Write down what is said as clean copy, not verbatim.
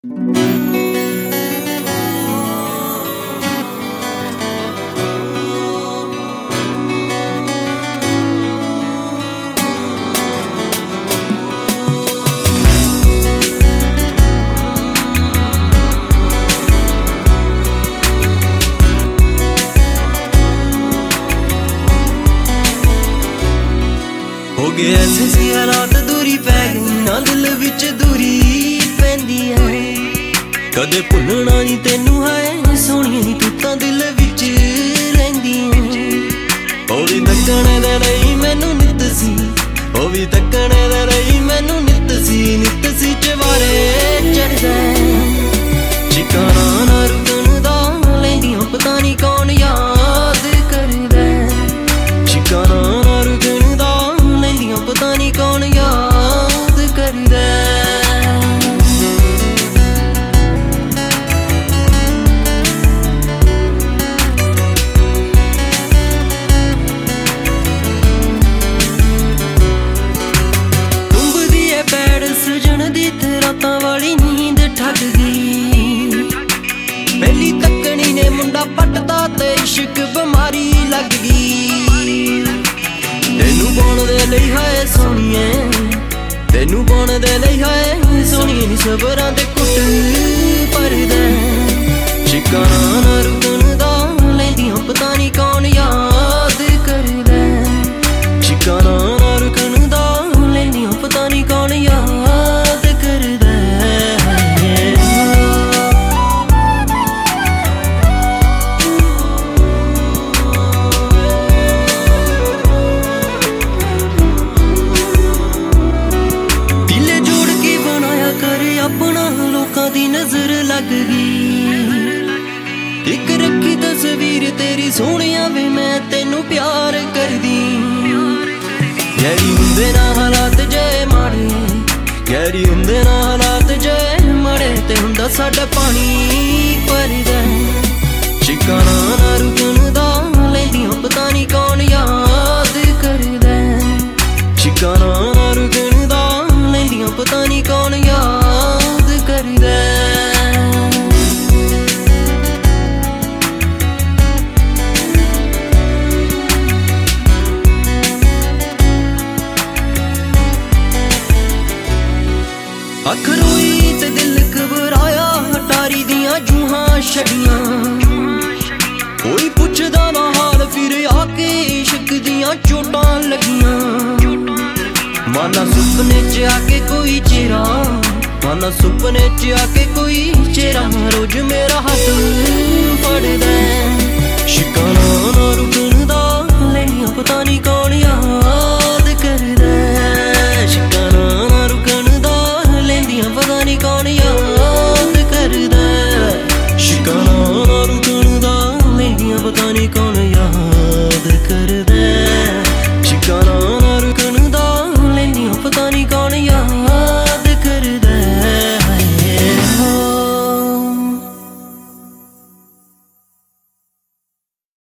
हो गए ऐसे सी हालात दूरी पै गई ना दिल विच दूरी पैंदी है कदे भुलना नहीं तेनू है सोहणिए नी तू तां दिल विच रहिंदी है ओ वी तकणे दे रही मैनू नित सी ओ वी तकणे दे रही मैनू नित सी चवारे चढ़दा ठिकाना ना रुकण दा लैंदियां पता नहीं कौन याद करदा ठिकाना ना रुकण दा पता नहीं कौन याद करदा टुंबदी है पैड़ सजन दी ते रातां वाली नींद ठग गई पहली तकनी ने मुंडा पटदा ते इश्क बीमारी लग गई तेनू पाउण दे लई हाय सोहणीए तेनू पाउण दे लई हाय सोहणीए नी सबरां दे कुट भरदा ठिकाना ना रुकण दा लैंदियां पता नहीं कौन याद करदा ठिकाना ना रुकण दा लैंदियां पता नहीं कौन याद करदा अपना लोकां दी नजर लग गई इक रखी तस्वीर तेरी सोहणिया वे मैं तेनू प्यार करदी गैरी हुंदे ना हालात जे माड़े गैरी हुंदे ना हालात जे माड़े ते हुंदा साडा पानी भरदा ठिकाना ना रुकण दा लैंदियां पता नहीं कौन याद करदा ठिकाना ना रुकण दा लैंदियां पता नहीं कौन याद करदा अख रोई ते दिल घबराया हटारी दियां जूहां छड़ियां कोई पुछदा ना हाल फिर आके इश्क दियां चोटां लगियां माना सुपने च आके कोई चेहरा माना सुपने च आके कोई चेहरा रोज मेरा हाथ फड़दा ठिकाना ना रुकण दा लैंदियां पता नहीं